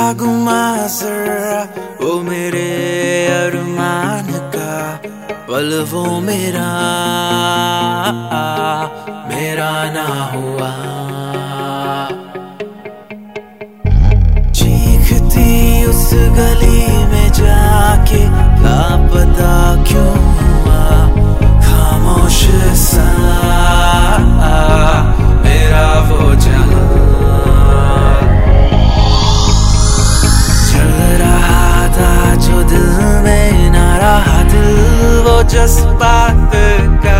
गुमा जरा वो मेरे अरमान का पल वो मेरा ना हुआ। चीखती उस गली में जाके लापता क्यों हुआ, खामोश सा मेरा वो जहां। चल रहा था जो दिल में ना रहा दिल वो जज्बात का,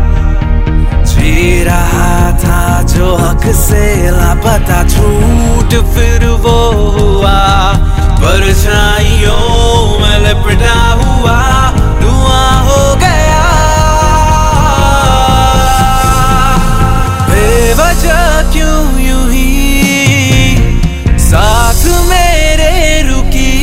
जी रहा था जो हक से लापता झूठ फिर वो हुआ। परछाइयों में लिपटा हुआ धुआं हो गया, बेवजह क्यों यूं ही साथ मेरे रुकी,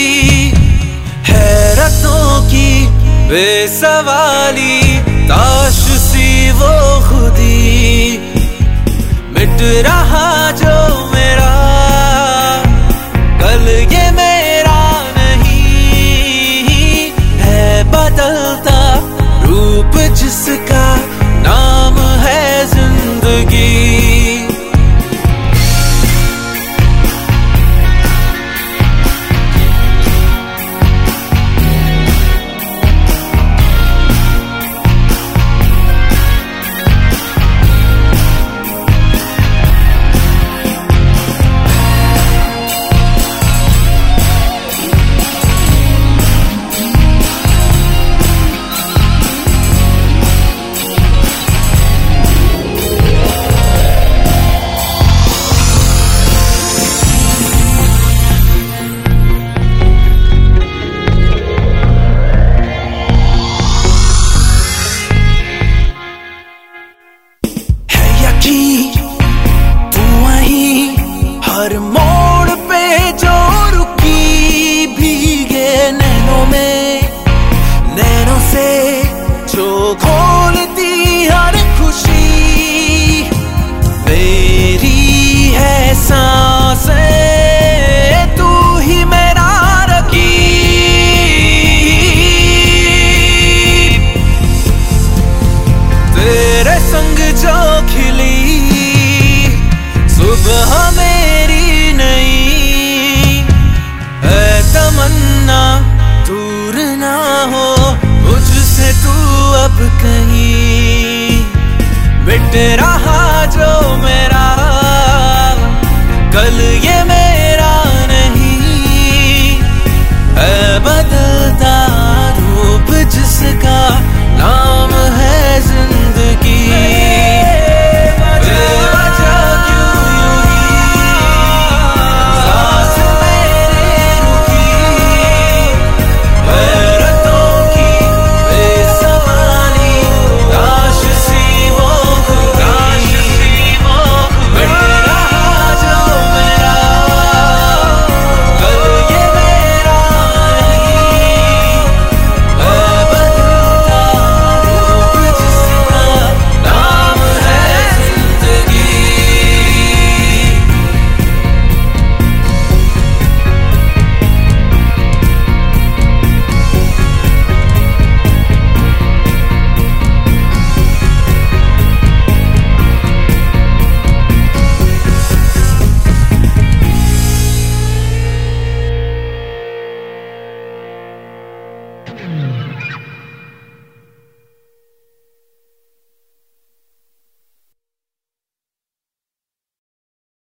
हैरतों की बेसवाली ताश सी वो खुदी। मिट रहा जो मेरा कल ये मेरा नहीं है, बदलता रूप जिसका नाम है जिंदगी। तू वहीं हर मोड़ पे जो रुकी, भीगे नैनों में नैनों से जो खोलती हर खुशी। मेरी है सांसें तू ही मेरा रकीब, तेरे संग जो खिली सुबह मेरी नई है तमन्ना, दूर ना हो मुझसे तू अब कहीं। मिट रहा जो मेरा कल ये मेरा नहीं है, बदलता रूप जिसका नाम है जिंदगी।